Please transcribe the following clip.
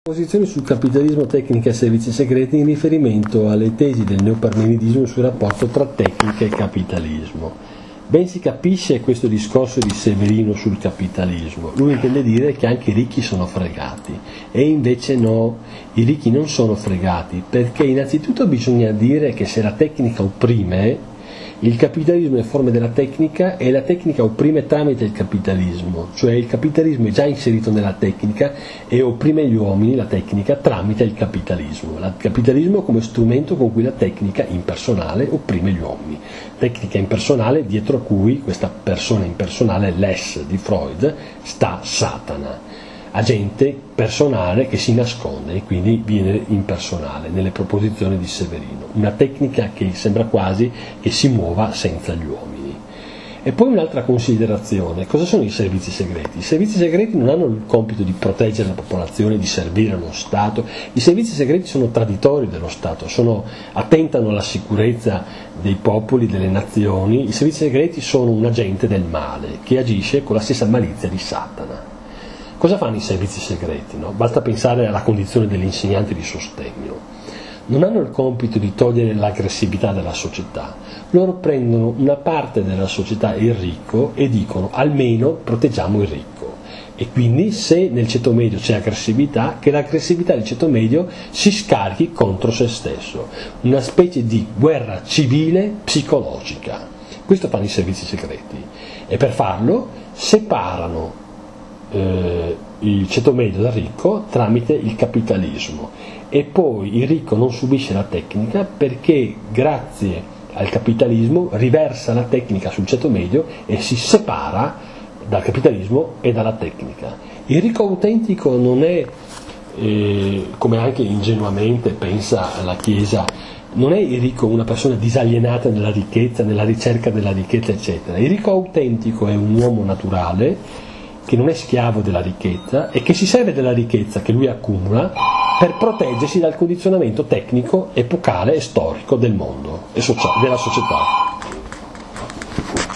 Posizioni sul capitalismo, tecnica e servizi segreti in riferimento alle tesi del neoparmenidismo sul rapporto tra tecnica e capitalismo. Ben si capisce questo discorso di Severino sul capitalismo. Lui intende dire che anche i ricchi sono fregati, e invece no, i ricchi non sono fregati, perché innanzitutto bisogna dire che se la tecnica opprime, il capitalismo è forma della tecnica e la tecnica opprime tramite il capitalismo, cioè il capitalismo è già inserito nella tecnica e opprime gli uomini, la tecnica, tramite il capitalismo. Il capitalismo come strumento con cui la tecnica impersonale opprime gli uomini. Tecnica impersonale dietro a cui questa persona impersonale, l'ess di Freud, sta Satana. Agente personale che si nasconde e quindi viene impersonale nelle proposizioni di Severino, una tecnica che sembra quasi che si muova senza gli uomini. E poi un'altra considerazione: cosa sono i servizi segreti? I servizi segreti non hanno il compito di proteggere la popolazione, di servire allo Stato. I servizi segreti sono traditori dello Stato, attentano alla sicurezza dei popoli, delle nazioni. I servizi segreti sono un agente del male che agisce con la stessa malizia di Satana. Cosa fanno i servizi segreti? No? Basta pensare alla condizione degli insegnanti di sostegno. Non hanno il compito di togliere l'aggressività della società. Loro prendono una parte della società, il ricco, e dicono almeno proteggiamo il ricco. E quindi se nel ceto medio c'è aggressività, che l'aggressività del ceto medio si scarichi contro se stesso. Una specie di guerra civile psicologica. Questo fanno i servizi segreti. E per farlo separano il ceto medio dal ricco tramite il capitalismo, e poi il ricco non subisce la tecnica perché grazie al capitalismo riversa la tecnica sul ceto medio e si separa dal capitalismo e dalla tecnica. Il ricco autentico non è, come anche ingenuamente pensa la Chiesa, non è il ricco una persona disalienata nella ricchezza, nella ricerca della ricchezza eccetera. Il ricco autentico è un uomo naturale che non è schiavo della ricchezza e che si serve della ricchezza che lui accumula per proteggersi dal condizionamento tecnico, epocale e storico del mondo e della società.